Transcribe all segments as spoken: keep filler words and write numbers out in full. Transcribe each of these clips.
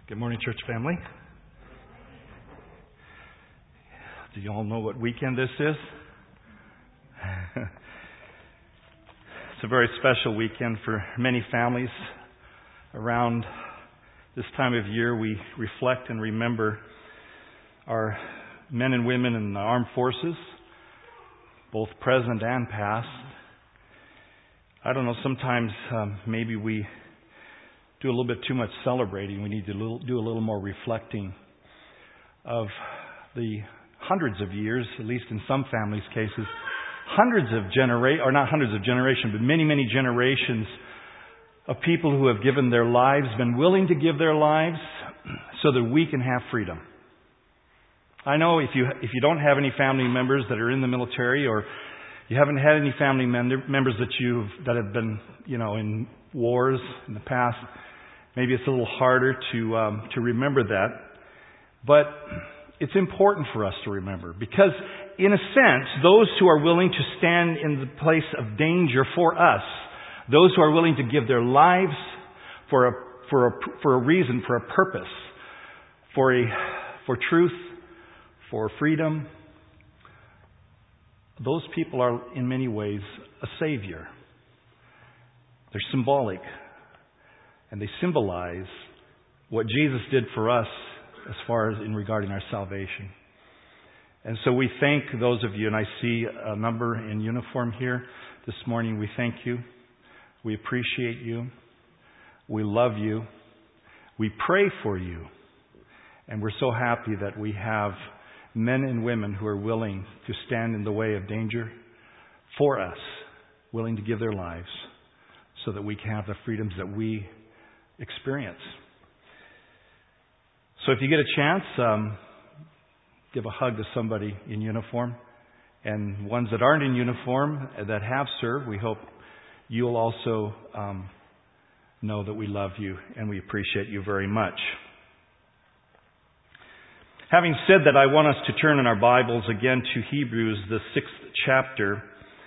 Good morning, church family. Do you all know what weekend this is? It's a very special weekend for many families. Around this time of year, we reflect and remember our men and women in the armed forces, both present and past. I don't know, sometimes um, maybe we do a little bit too much celebrating. We need to do a little more reflecting of the hundreds of years, at least in some families' cases, hundreds of genera- or not hundreds of generations, but many, many generations of people who have given their lives, been willing to give their lives so that we can have freedom. I know if you if you don't have any family members that are in the military, or you haven't had any family mem- members that you that have been, you know, in wars in the past, maybe it's a little harder to um, to remember that. But it's important for us to remember, because in a sense, those who are willing to stand in the place of danger for us, those who are willing to give their lives for a for a for a reason, for a purpose, for a for truth, for freedom, those people are in many ways a savior. They're symbolic, and they symbolize what Jesus did for us as far as in regarding our salvation. And so we thank those of you, and I see a number in uniform here this morning. We thank you. We appreciate you. We love you. We pray for you. And we're so happy that we have men and women who are willing to stand in the way of danger for us, willing to give their lives so that we can have the freedoms that we experience. So if you get a chance, um, give a hug to somebody in uniform. And ones that aren't in uniform, that have served, we hope you'll also um, know that we love you and we appreciate you very much. Having said that, I want us to turn in our Bibles again to Hebrews, the sixth chapter,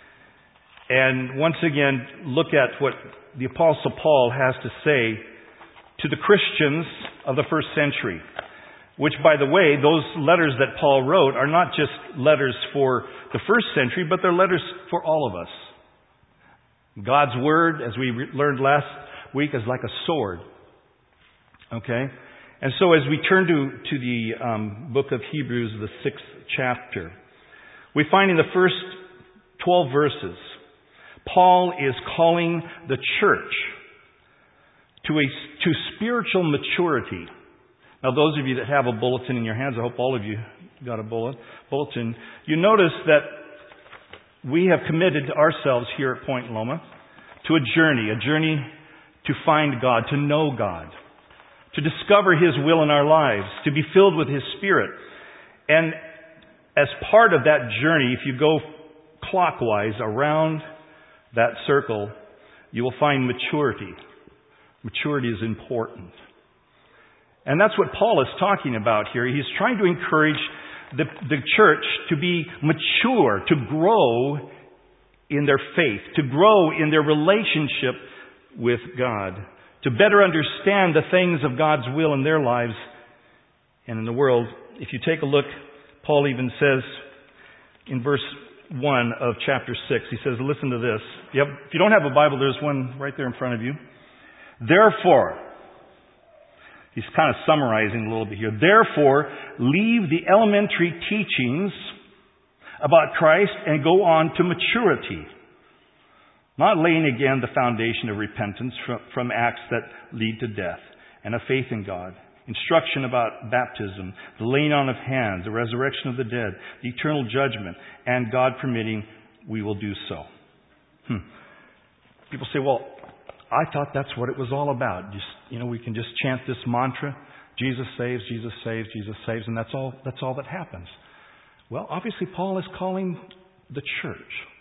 and once again look at what the Apostle Paul has to say to the Christians of the first century. Which, by the way, those letters that Paul wrote are not just letters for the first century, but they're letters for all of us. God's Word, as we learned last week, is like a sword. Okay? And so as we turn to, to the um, book of Hebrews, the sixth chapter, we find in the first twelve verses, Paul is calling the church to a to spiritual maturity. Now, those of you that have a bulletin in your hands, I hope all of you got a bullet, bulletin. You notice that we have committed ourselves here at Point Loma to a journey, a journey to find God, to know God, to discover His will in our lives, to be filled with His Spirit. And as part of that journey, if you go clockwise around that circle, you will find maturity. Maturity is important. And that's what Paul is talking about here. He's trying to encourage the, the church to be mature, to grow in their faith, to grow in their relationship with God, to better understand the things of God's will in their lives and in the world. If you take a look, Paul even says in verse one of chapter six, he says, listen to this. If you, have, if you don't have a Bible, there's one right there in front of you. Therefore, he's kind of summarizing a little bit here. Therefore, leave the elementary teachings about Christ and go on to maturity, not laying again the foundation of repentance from, from acts that lead to death, and of faith in God, instruction about baptism, the laying on of hands, the resurrection of the dead, the eternal judgment, and God permitting, we will do so. Hmm. People say, well, I thought that's what it was all about. Just, you know, we can just chant this mantra, Jesus saves, Jesus saves, Jesus saves, and that's all that's all that happens. Well, obviously Paul is calling the church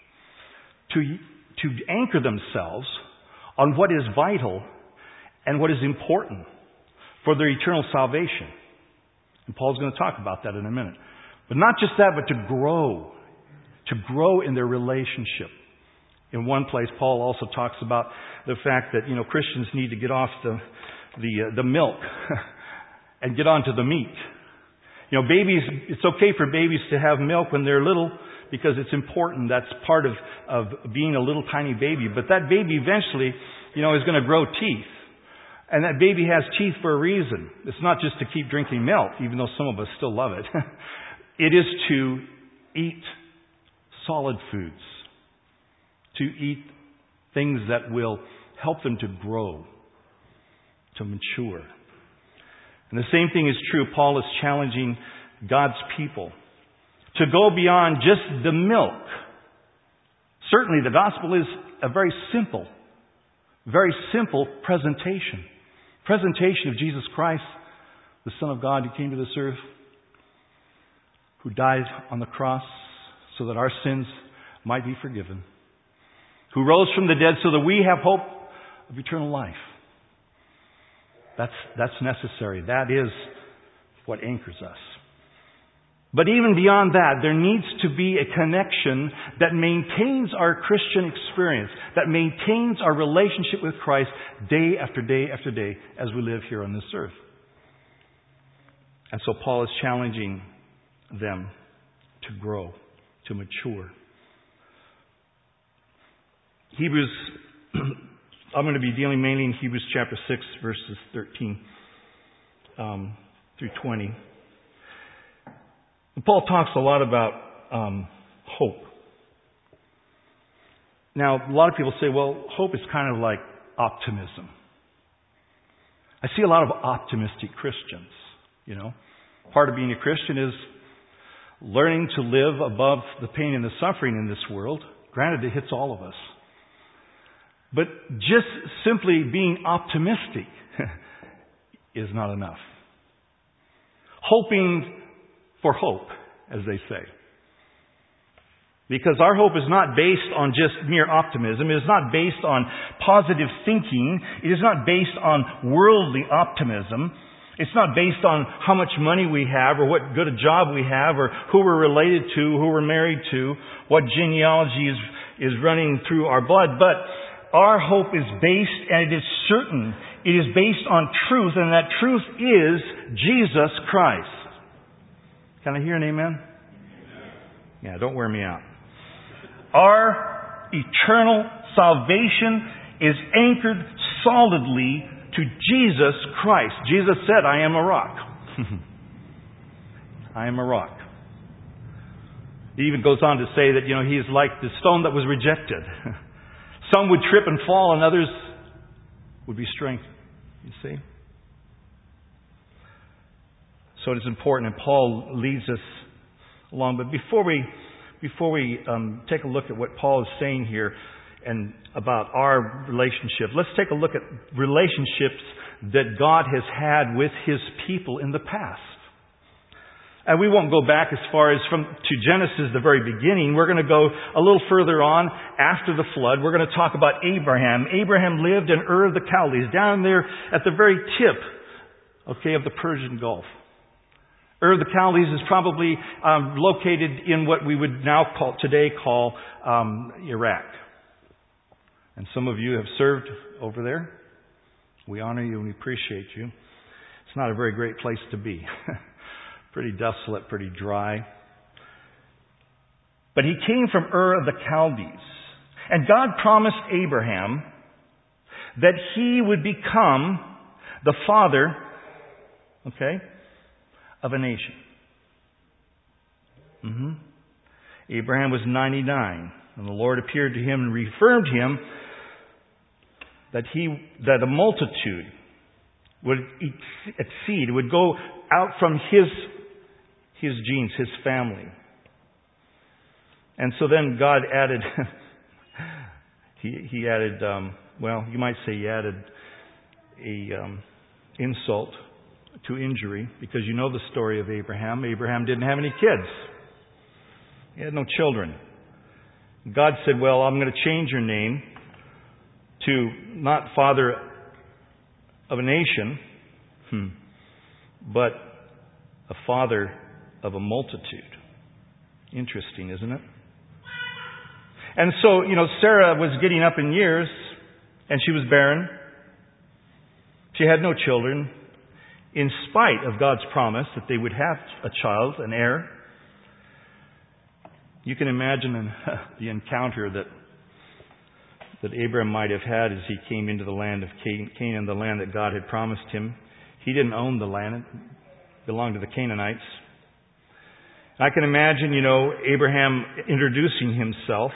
to to anchor themselves on what is vital and what is important for their eternal salvation. And Paul's going to talk about that in a minute. But not just that, but to grow, to grow in their relationship. In one place, Paul also talks about the fact that, you know, Christians need to get off the the, uh, the milk and get on to the meat. You know, babies, it's okay for babies to have milk when they're little because it's important. That's part of, of being a little tiny baby. But that baby eventually, you know, is going to grow teeth. And that baby has teeth for a reason. It's not just to keep drinking milk, even though some of us still love it. It is to eat solid foods. To eat things that will help them to grow, to mature. And the same thing is true. Paul is challenging God's people to go beyond just the milk. Certainly the gospel is a very simple, very simple presentation. Presentation of Jesus Christ, the Son of God who came to this earth, who died on the cross so that our sins might be forgiven, who rose from the dead so that we have hope of eternal life. That's, that's necessary. That is what anchors us. But even beyond that, there needs to be a connection that maintains our Christian experience, that maintains our relationship with Christ day after day after day as we live here on this earth. And so Paul is challenging them to grow, to mature. Hebrews, I'm going to be dealing mainly in Hebrews chapter six, verses thirteen um, through twenty. Paul talks a lot about um, hope. Now, a lot of people say, well, hope is kind of like optimism. I see a lot of optimistic Christians, you know. Part of being a Christian is learning to live above the pain and the suffering in this world. Granted, it hits all of us. But just simply being optimistic is not enough. Hoping for hope, as they say. Because our hope is not based on just mere optimism. It is not based on positive thinking. It is not based on worldly optimism. It's not based on how much money we have or what good a job we have or who we're related to, who we're married to, what genealogy is, is running through our blood. But our hope is based, and it is certain, it is based on truth, and that truth is Jesus Christ. Can I hear an amen? Yeah, don't wear me out. Our eternal salvation is anchored solidly to Jesus Christ. Jesus said, I am a rock. I am a rock. He even goes on to say that, you know, he is like the stone that was rejected. Some would trip and fall, and others would be strengthened. You see? So it is important, and Paul leads us along. But before we before we um, take a look at what Paul is saying here and about our relationship, let's take a look at relationships that God has had with His people in the past. And we won't go back as far as from to Genesis, the very beginning. We're going to go a little further on after the flood. We're going to talk about Abraham. Abraham lived in Ur of the Chaldees, down there at the very tip, okay, of the Persian Gulf. Ur of the Chaldees is probably um, located in what we would now call today call um, Iraq. And some of you have served over there. We honor you and we appreciate you. It's not a very great place to be. Pretty desolate, pretty dry. But he came from Ur of the Chaldees. And God promised Abraham that he would become the father, okay, of a nation. Mm-hmm. Abraham was ninety-nine, and the Lord appeared to him and reaffirmed him that he that a multitude would exceed, would go out from his his genes, his family. And so then God added, he he added, um, well, you might say he added a um, insult to injury, because you know the story of Abraham. Abraham didn't have any kids. He had no children. God said, well, I'm going to change your name to not father of a nation, hmm, but a father of a multitude. Interesting, isn't it? And so, you know, Sarah was getting up in years, and she was barren. She had no children. in spite of God's promise that they would have a child, an heir. You can imagine the encounter that that Abraham might have had as he came into the land of Canaan, the land that God had promised him. He didn't own the land. It belonged to the Canaanites. I can imagine, you know, Abraham introducing himself.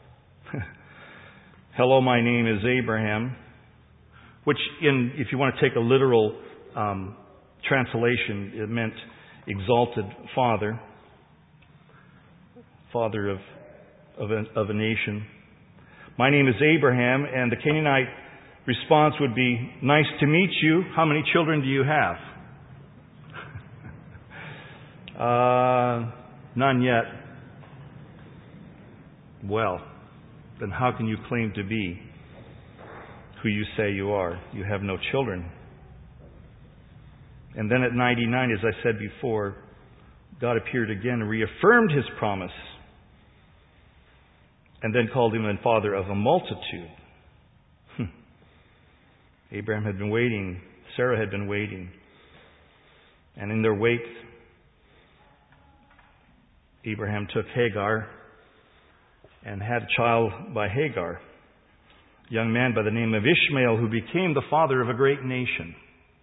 Hello, my name is Abraham. Which, in if you want to take a literal um, translation, it meant exalted father. Father of, of, a, of a nation. My name is Abraham, and the Canaanite response would be, nice to meet you. How many children do you have? uh, none yet. Well, then how can you claim to be who you say you are? You have no children. And then at ninety-nine, as I said before, God appeared again and reaffirmed His promise. And then called him the father of a multitude. Hmm. Abraham had been waiting. Sarah had been waiting. And in their wait, Abraham took Hagar and had a child by Hagar. A young man by the name of Ishmael, who became the father of a great nation.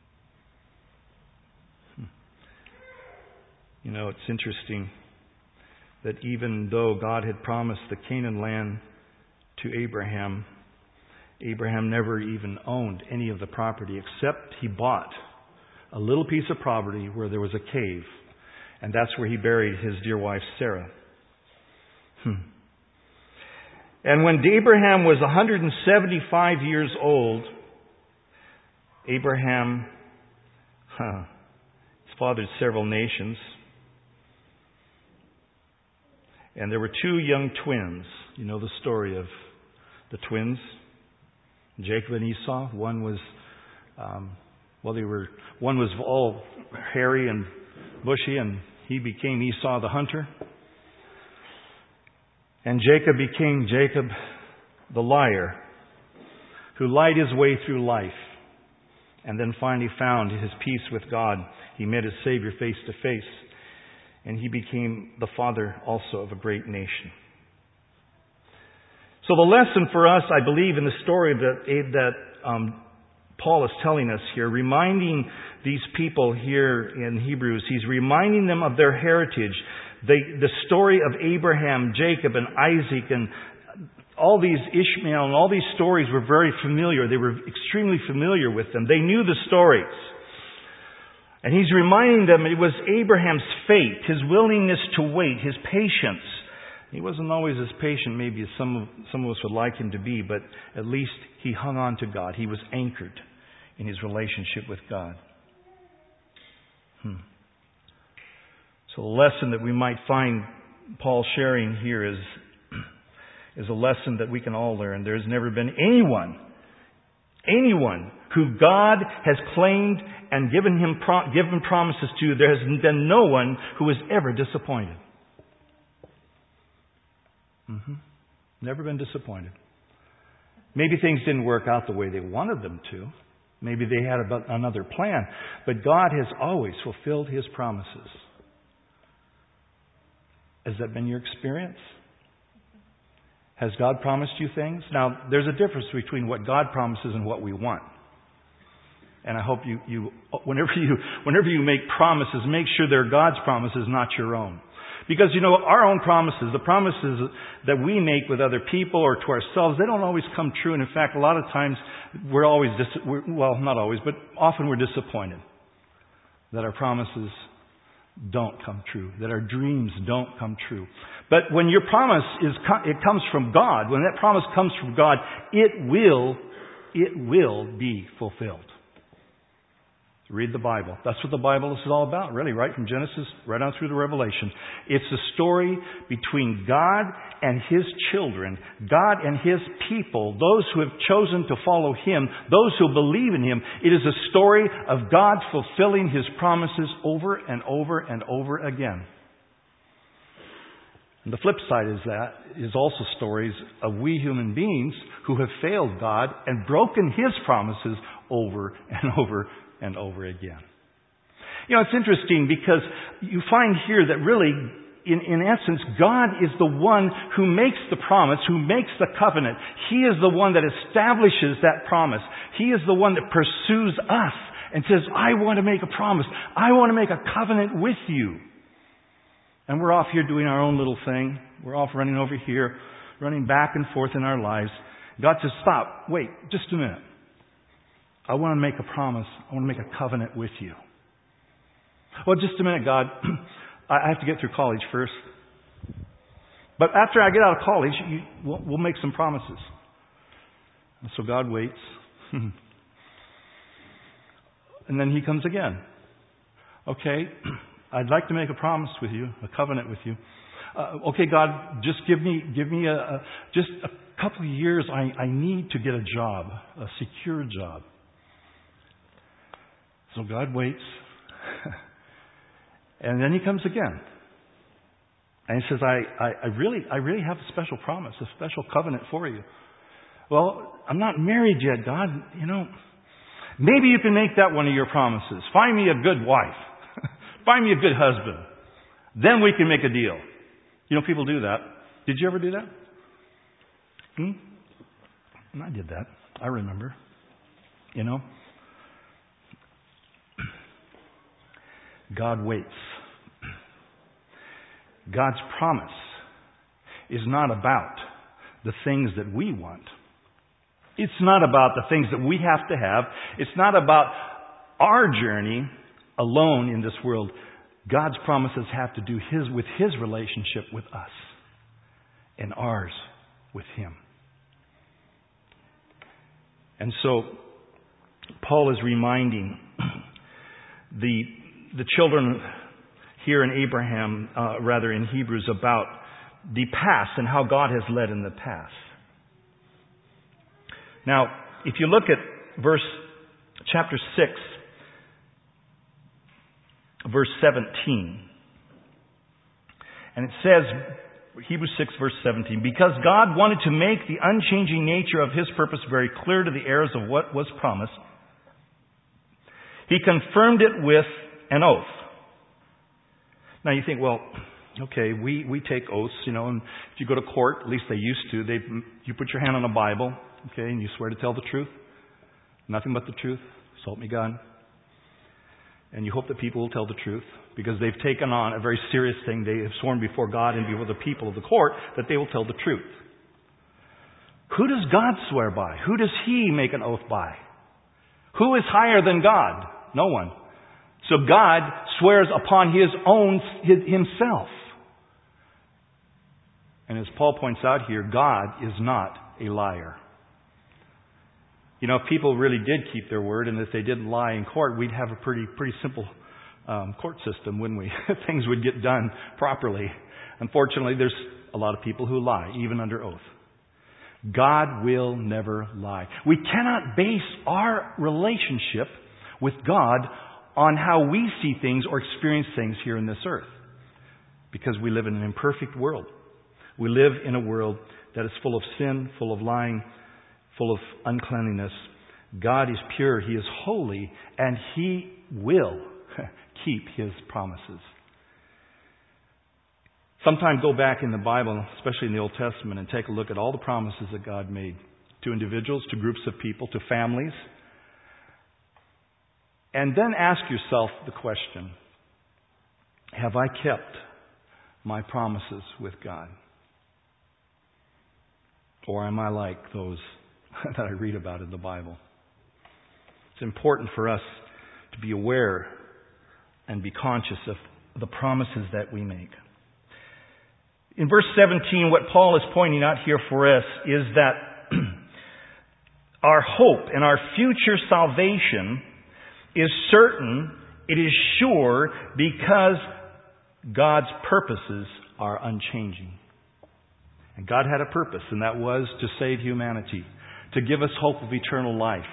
Hmm. You know, it's interesting that even though God had promised the Canaan land to Abraham, Abraham never even owned any of the property, except he bought a little piece of property where there was a cave. And that's where he buried his dear wife, Sarah. Hmm. And when Abraham was one hundred seventy-five years old, Abraham huh, his fathered several nations. And there were two young twins. You know the story of the twins, Jacob and Esau. One was, um, well, they were. One was all hairy and bushy, and he became Esau the hunter. And Jacob became Jacob the liar, who lied his way through life, and then finally found his peace with God. He met his Savior face to face. And he became the father also of a great nation. So the lesson for us, I believe, in the story that that um, Paul is telling us here, reminding these people here in Hebrews, he's reminding them of their heritage. The, the story of Abraham, Jacob, and Isaac, and all these Ishmael, and all these stories were very familiar. They were extremely familiar with them. They knew the stories. And he's reminding them it was Abraham's faith, his willingness to wait, his patience. He wasn't always as patient maybe as some of, some of us would like him to be, but at least he hung on to God. He was anchored in his relationship with God. Hmm. So the lesson that we might find Paul sharing here is, is a lesson that we can all learn. There's never been anyone, anyone who God has claimed and given him pro- given promises to, there has been no one who was ever disappointed. Mm-hmm. Never been disappointed. Maybe things didn't work out the way they wanted them to. Maybe they had a, another plan. But God has always fulfilled His promises. Has that been your experience? Has God promised you things? Now, there's a difference between what God promises and what we want. And I hope you, you whenever you whenever you make promises, make sure they're God's promises, not your own. Because, you know, our own promises, the promises that we make with other people or to ourselves, they don't always come true. And in fact, a lot of times we're always, dis- we're, well, not always, but often we're disappointed that our promises don't come true, that our dreams don't come true. But when your promise is, it comes from God, when that promise comes from God, it will, it will be fulfilled. Read the Bible. That's what the Bible is all about, really, right from Genesis right on through to Revelation. It's a story between God and His children, God and His people, those who have chosen to follow Him, those who believe in Him. It is a story of God fulfilling His promises over and over and over again. And the flip side is that is also stories of we human beings who have failed God and broken His promises over and over and over again. You know, it's interesting because you find here that really, in, in essence, God is the one who makes the promise, who makes the covenant. He is the one that establishes that promise. He is the one that pursues us and says, I want to make a promise. I want to make a covenant with you. And we're off here doing our own little thing. We're off running over here, running back and forth in our lives. God says, stop, wait, just a minute. I want to make a promise. I want to make a covenant with you. Well, just a minute, God. I have to get through college first. But after I get out of college, you, we'll, we'll make some promises. And so God waits. And then He comes again. Okay, I'd like to make a promise with you, a covenant with you. Uh, okay, God, just give me, give me a, a just a couple of years. I, I need to get a job, a secure job. So God waits. And then He comes again. And He says, I, I, I really I really have a special promise, a special covenant for you. Well, I'm not married yet, God. You know, maybe you can make that one of your promises. Find me a good wife. Find me a good husband. Then we can make a deal. You know, people do that. Did you ever do that? Hmm? I did that. I remember. You know? God waits. God's promise is not about the things that we want. It's not about the things that we have to have. It's not about our journey alone in this world. God's promises have to do his with His relationship with us and ours with Him. And so Paul is reminding the the children here in Abraham, uh, rather in Hebrews, about the past and how God has led in the past. Now, if you look at verse chapter six, verse seventeen, and it says, Hebrews six, verse seventeen, because God wanted to make the unchanging nature of His purpose very clear to the heirs of what was promised, He confirmed it with an oath. Now you think, well, okay, we, we take oaths, you know, and if you go to court, at least they used to, they you put your hand on a Bible, okay, and you swear to tell the truth, nothing but the truth, so help me God. And you hope that people will tell the truth because they've taken on a very serious thing. They have sworn before God and before the people of the court that they will tell the truth. Who does God swear by? Who does He make an oath by? Who is higher than God? No one. So God swears upon His own his, Himself. And as Paul points out here, God is not a liar. You know, if people really did keep their word and if they didn't lie in court, we'd have a pretty pretty simple um, court system, wouldn't we? Things would get done properly. Unfortunately, there's a lot of people who lie, even under oath. God will never lie. We cannot base our relationship with God on how we see things or experience things here in this earth. Because we live in an imperfect world. We live in a world that is full of sin, full of lying, full of uncleanliness. God is pure, He is holy, and He will keep His promises. Sometime go back in the Bible, especially in the Old Testament, and take a look at all the promises that God made to individuals, to groups of people, to families. And then ask yourself the question, have I kept my promises with God? Or am I like those that I read about in the Bible? It's important for us to be aware and be conscious of the promises that we make. In verse seventeen, what Paul is pointing out here for us is that our hope and our future salvation is certain, it is sure, because God's purposes are unchanging. And God had a purpose, and that was to save humanity, to give us hope of eternal life.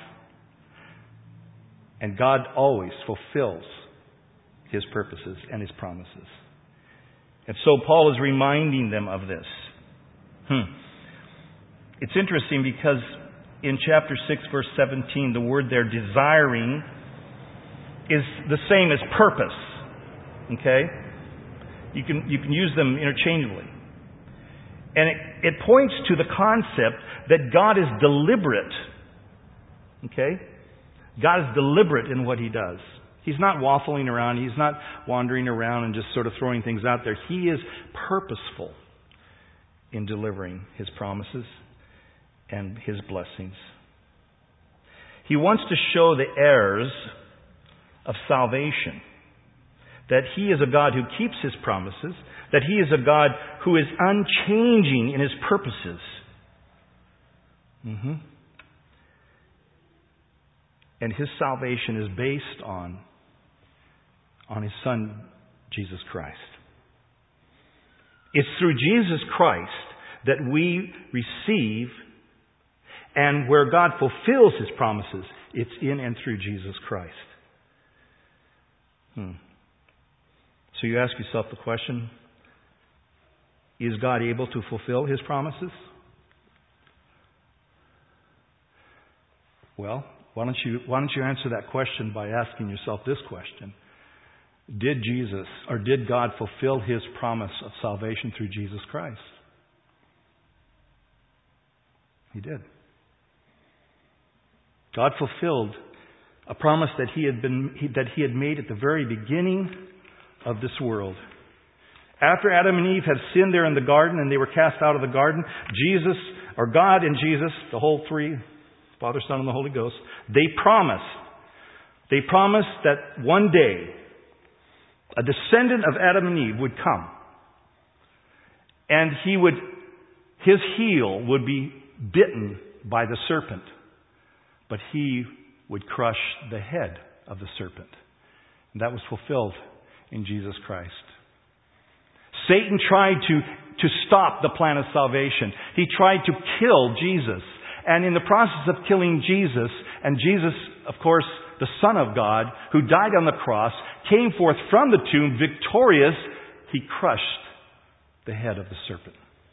And God always fulfills His purposes and His promises. And so Paul is reminding them of this. Hmm. It's interesting because in chapter six, verse seventeen, the word there, desiring, is the same as purpose. Okay? You can, you can use them interchangeably. And it, it points to the concept that God is deliberate. Okay? God is deliberate in what He does. He's not waffling around. He's not wandering around and just sort of throwing things out there. He is purposeful in delivering His promises and His blessings. He wants to show the heirs of salvation that He is a God who keeps His promises, that He is a God who is unchanging in His purposes. Mm-hmm. And His salvation is based on, on His Son, Jesus Christ. It's through Jesus Christ that we receive, and where God fulfills His promises, it's in and through Jesus Christ. Hmm. So you ask yourself the question, is God able to fulfill His promises? Well, why don't you, why don't you answer that question by asking yourself this question. Did Jesus, or did God fulfill His promise of salvation through Jesus Christ? He did. God fulfilled a promise that He had been that He had made at the very beginning of this world. After Adam and Eve had sinned there in the garden and they were cast out of the garden, Jesus, or God and Jesus, the whole three, Father, Son, and the Holy Ghost, they promised, they promised that one day a descendant of Adam and Eve would come, and he would, his heel would be bitten by the serpent, but he would crush the head of the serpent. And that was fulfilled in Jesus Christ. Satan tried to, to stop the plan of salvation. He tried to kill Jesus. And in the process of killing Jesus, and Jesus, of course, the Son of God, who died on the cross, came forth from the tomb victorious, He crushed the head of the serpent.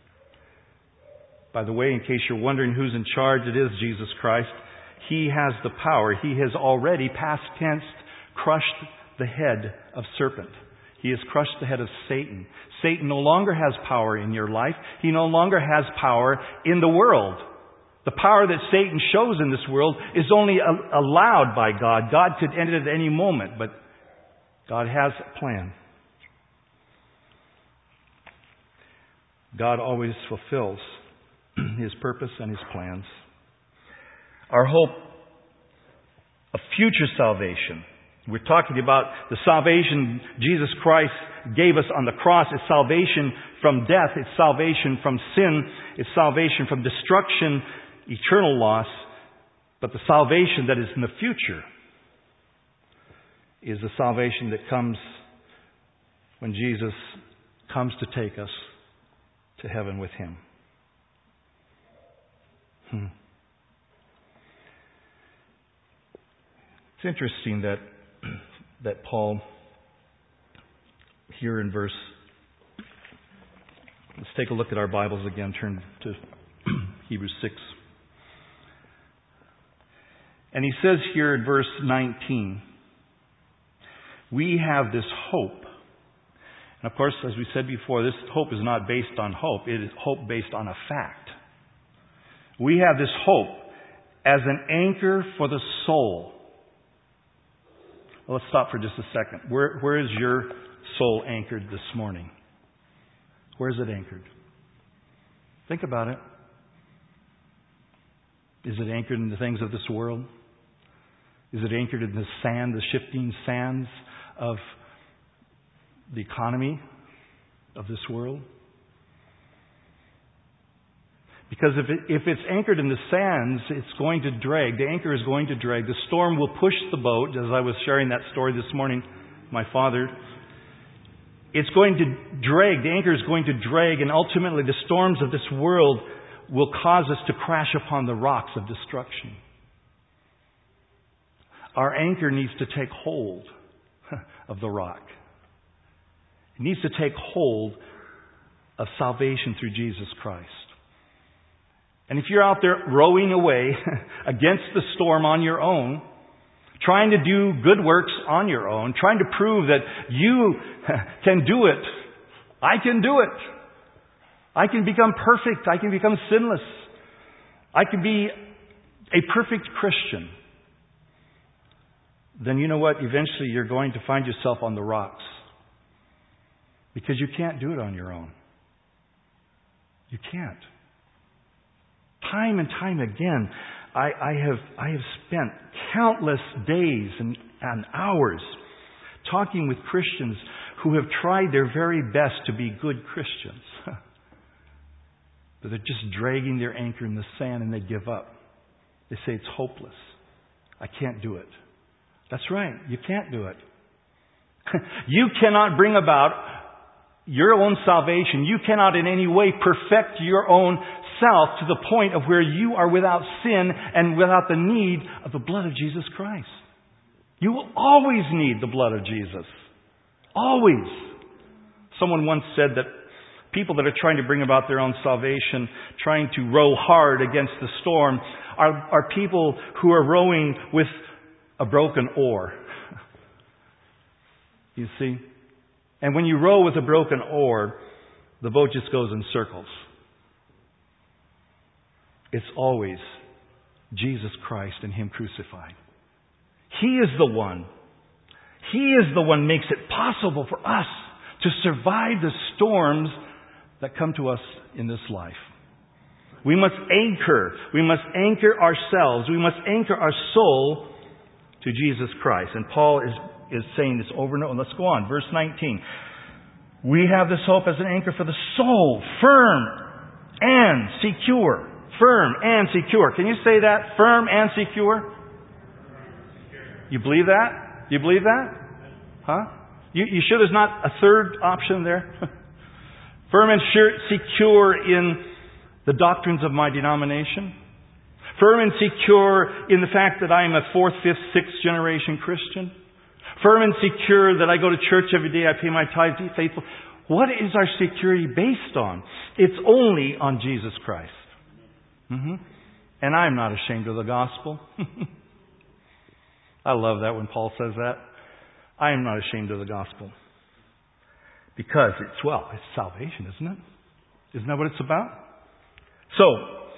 By the way, in case you're wondering who's in charge, it is Jesus Christ. He has the power. He has already, past tense, crushed the head of serpent. He has crushed the head of Satan. Satan no longer has power in your life. He no longer has power in the world. The power that Satan shows in this world is only allowed by God. God could end it at any moment, but God has a plan. God always fulfills His purpose and His plans. Our hope of future salvation. We're talking about the salvation Jesus Christ gave us on the cross. It's salvation from death. It's salvation from sin. It's salvation from destruction, eternal loss. But the salvation that is in the future is the salvation that comes when Jesus comes to take us to heaven with Him. Hmm. It's interesting that that Paul, here in verse, let's take a look at our Bibles again, turn to Hebrews six. And he says here in verse nineteen, we have this hope. And of course, as we said before, this hope is not based on hope. It is hope based on a fact. We have this hope as an anchor for the soul. Well, let's stop for just a second. Where, where is your soul anchored this morning? Where is it anchored? Think about it. Is it anchored in the things of this world? Is it anchored in the sand, the shifting sands of the economy of this world? Because if, it, if it's anchored in the sands, it's going to drag. The anchor is going to drag. The storm will push the boat, as I was sharing that story this morning, my father. It's going to drag. The anchor is going to drag, and ultimately the storms of this world will cause us to crash upon the rocks of destruction. Our anchor needs to take hold of the rock. It needs to take hold of salvation through Jesus Christ. And if you're out there rowing away against the storm on your own, trying to do good works on your own, trying to prove that you can do it. I can do it. I can become perfect. I can become sinless. I can be a perfect Christian. Then you know what? Eventually you're going to find yourself on the rocks. Because you can't do it on your own. You can't. Time and time again, I, I have I have spent countless days and, and hours talking with Christians who have tried their very best to be good Christians. But they're just dragging their anchor in the sand and they give up. They say it's hopeless. I can't do it. That's right. You can't do it. You cannot bring about your own salvation. You cannot in any way perfect your own self to the point of where you are without sin and without the need of the blood of Jesus Christ. You will always need the blood of Jesus. Always. Someone once said that people that are trying to bring about their own salvation, trying to row hard against the storm, are, are people who are rowing with a broken oar. You see? And when you row with a broken oar, the boat just goes in circles. It's always Jesus Christ and Him crucified. He is the one. He is the one who makes it possible for us to survive the storms that come to us in this life. We must anchor. We must anchor ourselves. We must anchor our soul to Jesus Christ. And Paul is, is saying this over and over. Let's go on. Verse nineteen. We have this hope as an anchor for the soul, firm and secure. Firm and secure. Can you say that? Firm and secure? You believe that? Do you believe that? Huh? You, you sure there's not a third option there? Firm and sure, secure in the doctrines of my denomination. Firm and secure in the fact that I am a fourth, fifth, sixth generation Christian. Firm and secure that I go to church every day, I pay my tithes, be faithful. What is our security based on? It's only on Jesus Christ. Mm-hmm. And I'm not ashamed of the gospel. I love that when Paul says that. I am not ashamed of the gospel. Because it's, well, it's salvation, isn't it? Isn't that what it's about? So,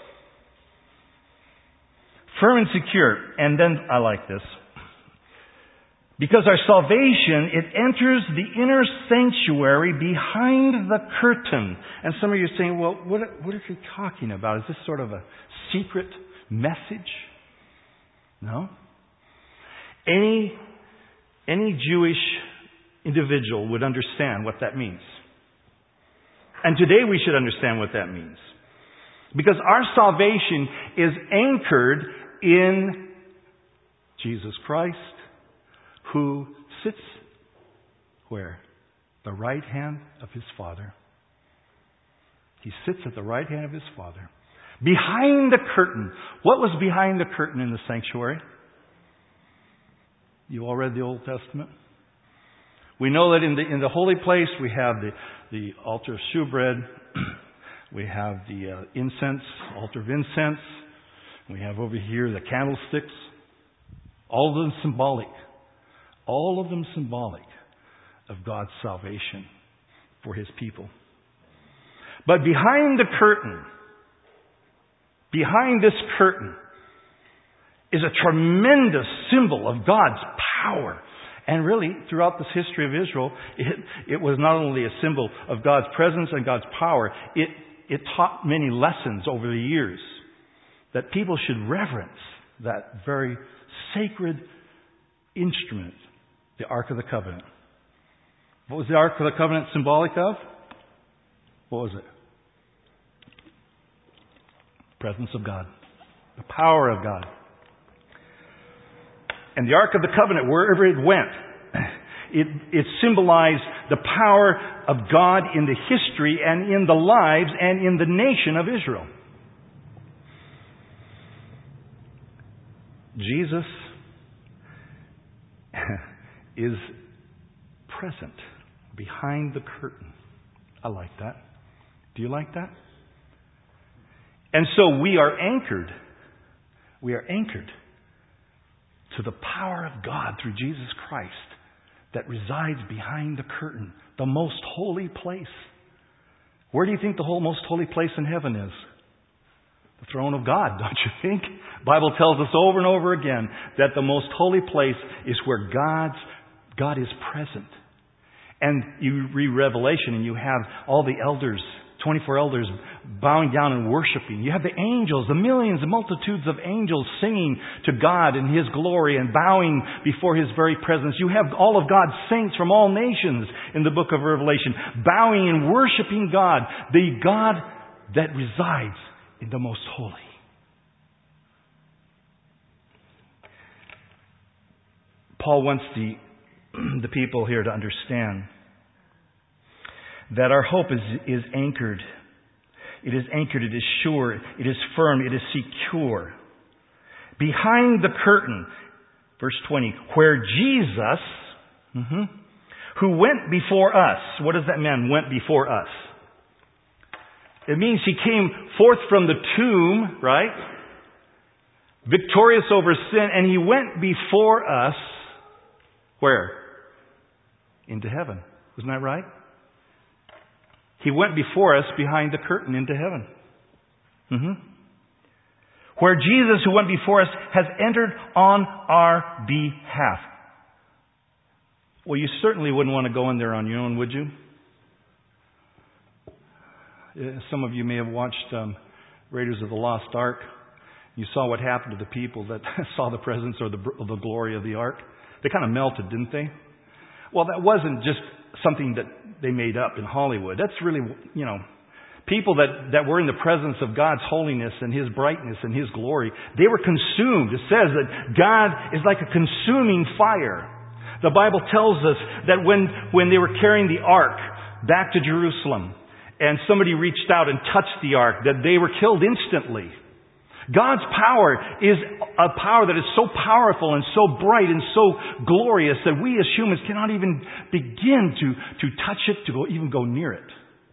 firm and secure. And then, I like this. Because our salvation, it enters the inner sanctuary behind the curtain. And some of you are saying, well, what, what are you talking about? Is this sort of a secret message? No. Any, any Jewish individual would understand what that means. And today we should understand what that means. Because our salvation is anchored in Jesus Christ, who sits where? The right hand of His Father. He sits at the right hand of His Father. Behind the curtain. What was behind the curtain in the sanctuary? You all read the Old Testament? We know that in the in the holy place we have the, the altar of shewbread. We have the uh, incense, altar of incense. We have over here the candlesticks. All of them symbolic. All of them symbolic of God's salvation for His people. But behind the curtain, behind this curtain, is a tremendous symbol of God's power. And really, throughout this history of Israel, it, it was not only a symbol of God's presence and God's power, it, it taught many lessons over the years that people should reverence that very sacred instrument, the Ark of the Covenant. What was the Ark of the Covenant symbolic of? What was it? Presence of God. The power of God. And the Ark of the Covenant, wherever it went, it, it symbolized the power of God in the history and in the lives and in the nation of Israel. Jesus is present behind the curtain. I like that. Do you like that? And so we are anchored. We are anchored to the power of God through Jesus Christ that resides behind the curtain, the most holy place. Where do you think the whole most holy place in heaven is? The throne of God, don't you think? The Bible tells us over and over again that the most holy place is where God's, God is present. And you read Revelation and you have all the elders, twenty-four elders bowing down and worshiping. You have the angels, the millions and multitudes of angels singing to God in His glory and bowing before His very presence. You have all of God's saints from all nations in the book of Revelation bowing and worshiping God, the God that resides in the most holy. Paul wants the, the people here to understand that our hope is, is anchored. It is anchored, it is sure, it is firm, it is secure. Behind the curtain, verse twenty, where Jesus, mm-hmm, who went before us. What does that mean, went before us? It means He came forth from the tomb, right? Victorious over sin, and He went before us, where? Into heaven. Isn't that right? He went before us behind the curtain into heaven. Mm-hmm. Where Jesus, who went before us, has entered on our behalf. Well, you certainly wouldn't want to go in there on your own, would you? Some of you may have watched um, Raiders of the Lost Ark. You saw what happened to the people that saw the presence or the, or the glory of the ark. They kind of melted, didn't they? Well, that wasn't just something that they made up in Hollywood. That's really, you know, people that, that were in the presence of God's holiness and His brightness and His glory. They were consumed. It says that God is like a consuming fire. The Bible tells us that when, when they were carrying the ark back to Jerusalem, and somebody reached out and touched the ark, that they were killed instantly. God's power is a power that is so powerful and so bright and so glorious that we as humans cannot even begin to, to touch it, to go, even go near it.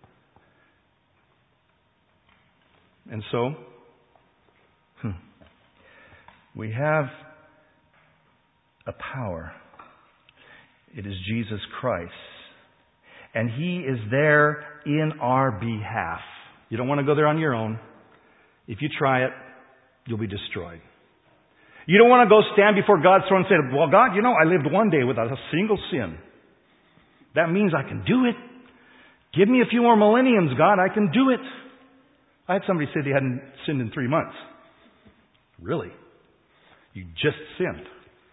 And so, hmm, we have a power. It is Jesus Christ. And He is there in our behalf. You don't want to go there on your own. If you try it, you'll be destroyed. You don't want to go stand before God's throne and say, well, God, you know, I lived one day without a single sin. That means I can do it. Give me a few more millenniums, God. I can do it. I had somebody say they hadn't sinned in three months. Really? You just sinned.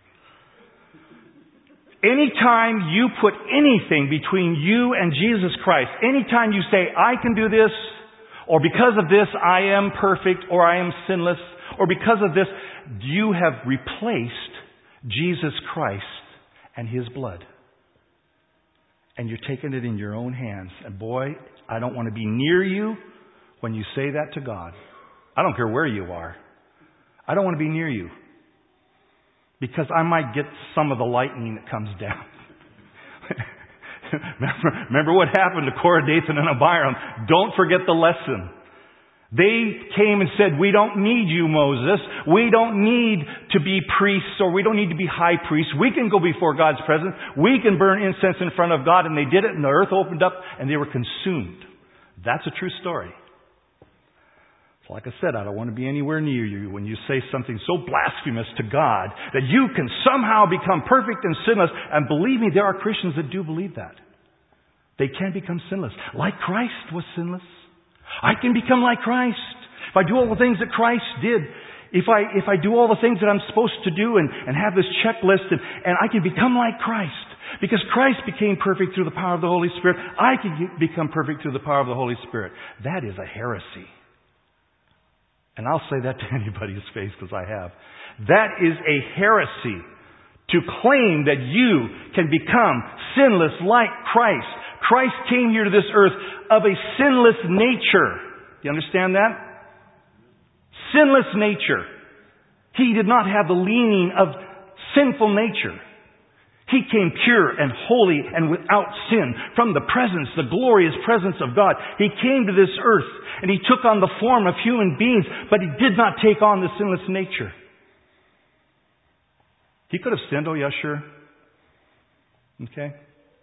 Anytime you put anything between you and Jesus Christ, anytime you say, I can do this, or because of this, I am perfect, or I am sinless, or because of this, you have replaced Jesus Christ and His blood. And you're taking it in your own hands. And boy, I don't want to be near you when you say that to God. I don't care where you are. I don't want to be near you. Because I might get some of the lightning that comes down. remember, remember what happened to Korah, Dathan, and Abiram. Don't forget the lesson. They came and said, we don't need you, Moses. We don't need to be priests, or we don't need to be high priests. We can go before God's presence. We can burn incense in front of God. And they did it, and the earth opened up, and they were consumed. That's a true story. So like I said, I don't want to be anywhere near you when you say something so blasphemous to God that you can somehow become perfect and sinless. And believe me, there are Christians that do believe that. They can become sinless. Like Christ was sinless. I can become like Christ. If I do all the things that Christ did, if I if I do all the things that I'm supposed to do and, and have this checklist, and, and I can become like Christ. Because Christ became perfect through the power of the Holy Spirit, I can become perfect through the power of the Holy Spirit. That is a heresy. And I'll say that to anybody's face because I have. That is a heresy to claim that you can become sinless like Christ. Christ came here to this earth of a sinless nature. Do you understand that? Sinless nature. He did not have the leaning of sinful nature. He came pure and holy and without sin from the presence, the glorious presence of God. He came to this earth and He took on the form of human beings, but He did not take on the sinless nature. He could have sinned, oh yeah, sure. Okay?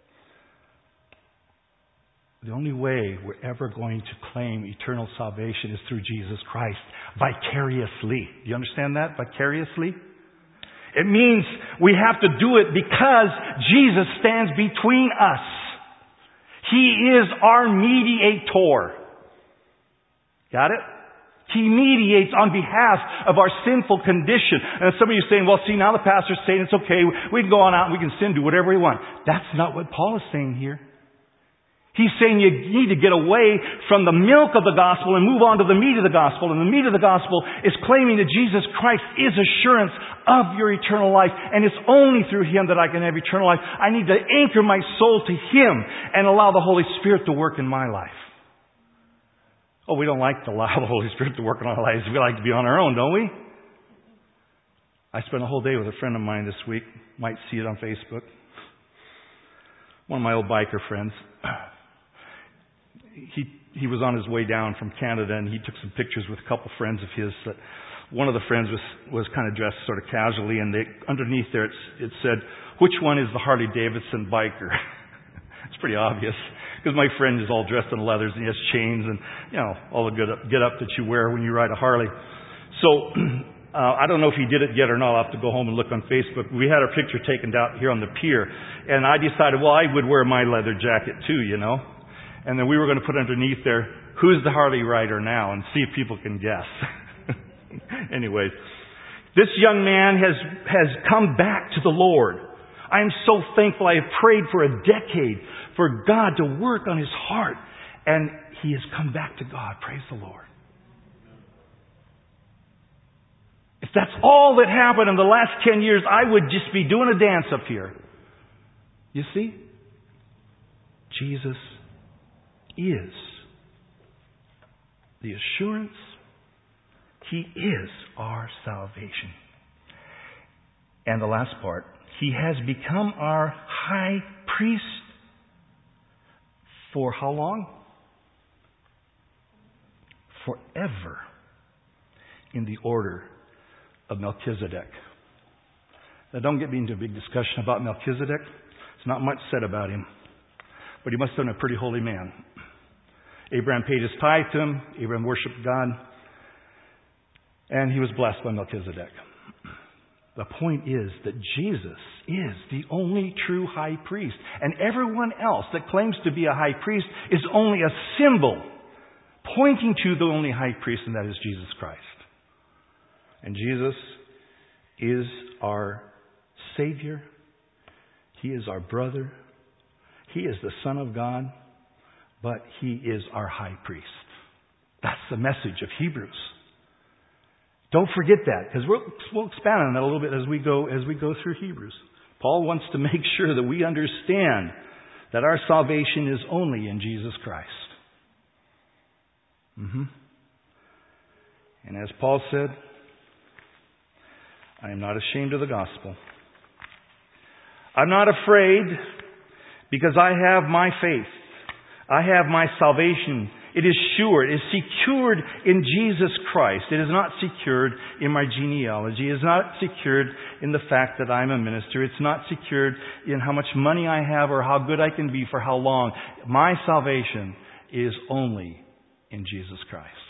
The only way we're ever going to claim eternal salvation is through Jesus Christ, vicariously. Do you understand that? Vicariously? It means we have to do it because Jesus stands between us. He is our mediator. Got it? He mediates on behalf of our sinful condition. And some of you are saying, well, see, now the pastor's saying it's okay. We can go on out and we can sin, do whatever we want. That's not what Paul is saying here. He's saying you need to get away from the milk of the gospel and move on to the meat of the gospel. And the meat of the gospel is claiming that Jesus Christ is assurance of your eternal life. And it's only through Him that I can have eternal life. I need to anchor my soul to Him and allow the Holy Spirit to work in my life. Oh, we don't like to allow the Holy Spirit to work in our lives. We like to be on our own, don't we? I spent a whole day with a friend of mine this week. Might see it on Facebook. One of my old biker friends. He he was on his way down from Canada, and he took some pictures with a couple friends of his. That one of the friends was was kind of dressed sort of casually, and they, underneath there it's, it said, "Which one is the Harley Davidson biker?" It's pretty obvious because my friend is all dressed in leathers and he has chains and you know all the good up, get up that you wear when you ride a Harley. So uh, I don't know if he did it yet or not. I'll have to go home and look on Facebook. We had our picture taken out here on the pier, and I decided, well, I would wear my leather jacket too, you know. And then we were going to put underneath there, who's the Harley rider now, and see if people can guess. Anyways, this young man has, has come back to the Lord. I am so thankful. I have prayed for a decade for God to work on his heart. And he has come back to God. Praise the Lord. If that's all that happened in the last ten years, I would just be doing a dance up here. You see? Jesus is the assurance. He is our salvation. And the last part, He has become our high priest for how long? Forever, in the order of Melchizedek. Now don't get me into a big discussion about Melchizedek. There's not much said about him. But he must have been a pretty holy man. Abraham paid his tithe to him. Abraham worshipped God. And he was blessed by Melchizedek. The point is that Jesus is the only true high priest. And everyone else that claims to be a high priest is only a symbol pointing to the only high priest, and that is Jesus Christ. And Jesus is our Savior. He is our brother. He is the Son of God. But He is our high priest. That's the message of Hebrews. Don't forget that, because we'll, we'll expand on that a little bit as we go as we go through Hebrews. Paul wants to make sure that we understand that our salvation is only in Jesus Christ. Mm-hmm. And as Paul said, I am not ashamed of the gospel. I'm not afraid because I have my faith. I have my salvation. It is sure. It is secured in Jesus Christ. It is not secured in my genealogy. It is not secured in the fact that I'm a minister. It's not secured in how much money I have or how good I can be for how long. My salvation is only in Jesus Christ.